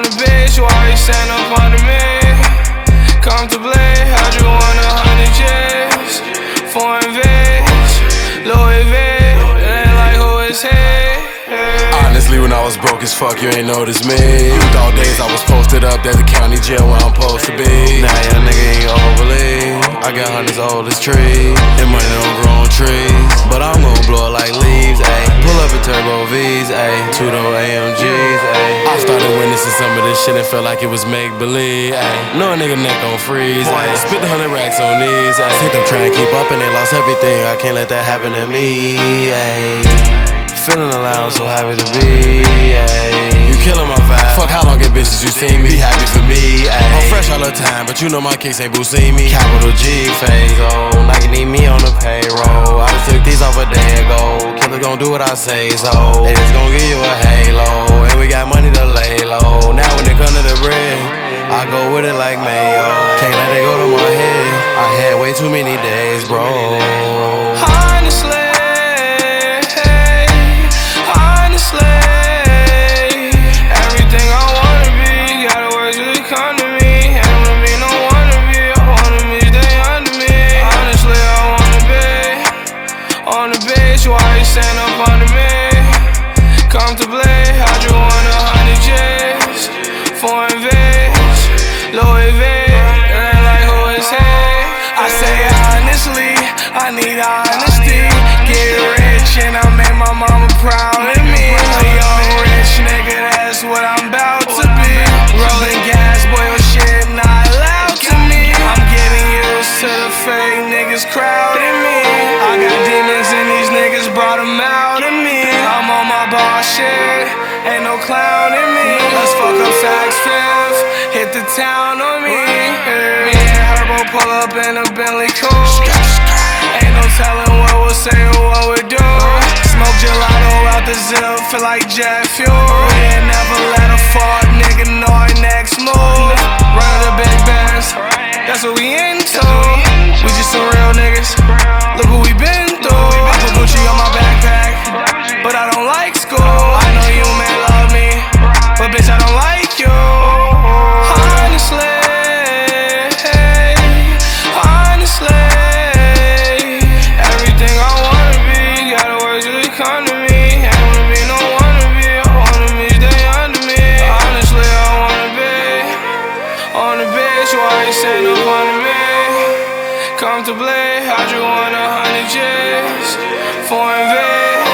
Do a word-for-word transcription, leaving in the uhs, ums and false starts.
On the beach, why you stand up under me? Comfortably, how'd you want a hundred G's? Foreign V's, Louis V, it ain't like who is he? Honestly, when I was broke as fuck, you ain't noticed me. You thought days I was posted up at the county jail where I'm supposed to be. Now young nigga ain't overly. I got hundreds old as trees, and money don't grow on trees. But I'm gon' blow it like leaves, ayy. Pull up in turbo V's, ayy. Two-door A M Gs, ayy. I started witnessing some of this shit and felt like it was make-believe, ayy. No nigga neck gon' freeze, ayy. Spit the hundred racks on these, ayy. See them trying to keep up and they lost everything. I can't let that happen to me, ayy. Feeling alive, so happy to be, ayy. You killing my vibe. Fuck how long get bitches you see me. Be happy for me, ayy. I'm fresh all the time, but you know my kicks ain't see me. Capital G phase, oh. Nike need me on the payroll. I just took these off a day ago. Killer gon' do what I say, so they just gon' give you a halo. And we got money to lay low. Now when it come to the bread, I go with it like mayo. Can't let it go to my head. I had way too many days, bro. Honestly, everything I wanna be, gotta work till it come to me. I don't wanna be no wannabe, I wanna be stay under me. Honestly, I wanna be on the beach, why you stand up under me? Comfortably, how'd you want a hundred G's? Foreign V's, Louis V, it ain't like who is he? I say honestly, I need honesty. Get rich and I make my mama proud of me. A young rich nigga, that's what I'm about to be. Rolling gas, boy, your shit not allowed to me. I'm getting used to the fake niggas crowding me. I got demons and these niggas brought them out of me. I'm on my boss shit, ain't no clown in me. Let's fuck up Saks Fifth, hit the town on me. Me and Herbo pull up in a Bentley coupe. Ain't no telling what we'll say or what we do. Smoke gelato out the zip, feel like jet fuel. We ain't never let a fuck nigga know our next move. Run the big bands, that's what we into. We just some real niggas, look what we been through. I put Gucci on my backpack, but I don't like school. I know you may love me, but bitch I don't like you. Honestly, honestly, everything I wanna be, gotta work till it come to me. I don't wanna be no wannabe, I wanna be stay under me. Honestly, I wanna be on the beach, why you stand up under me? Comfortably, how'd you want a hundred G's? Foreign V's,